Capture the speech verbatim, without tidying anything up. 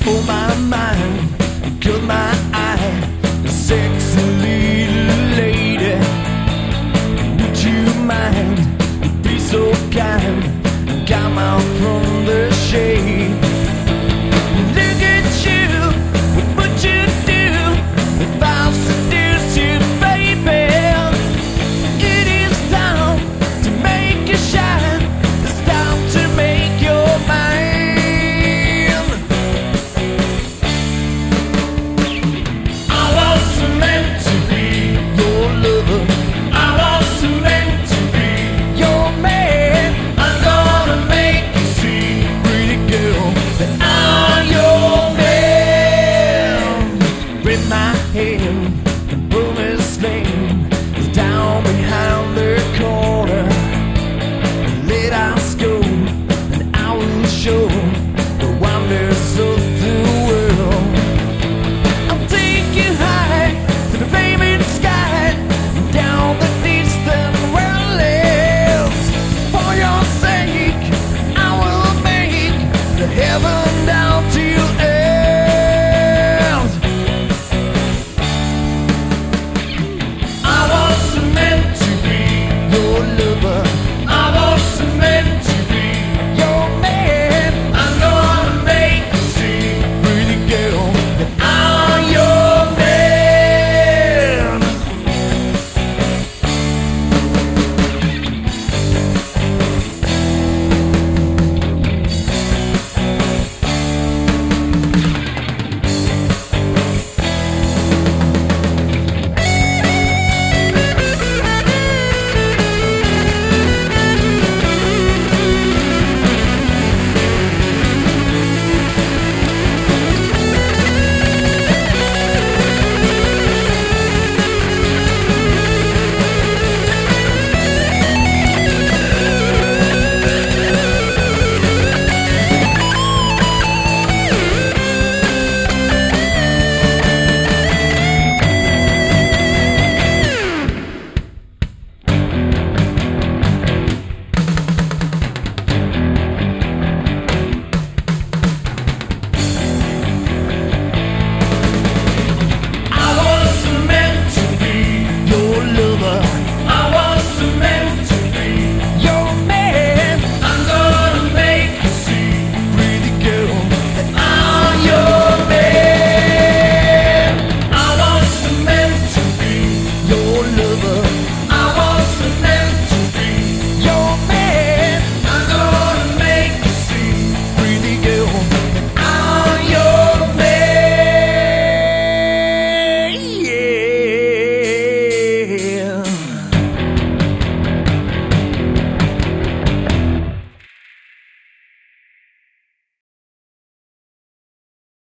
Oh my mind, you caught my eye, a sexy little lady. Would you mind, be so kind, come out from the shade? Look at you, what you do, if I'll seduce you, baby. It is time to make you shine, it's time to make your mind. I was meant to be your lover, I was meant to be your man. I'm gonna make you see, pretty girl, that I'm your man. With my hand and promised land is down behind the corner. Let us go, and I will show the wonders of the world. I'll take you high to the flaming sky, down the distant world. For your sake, I will make the heaven.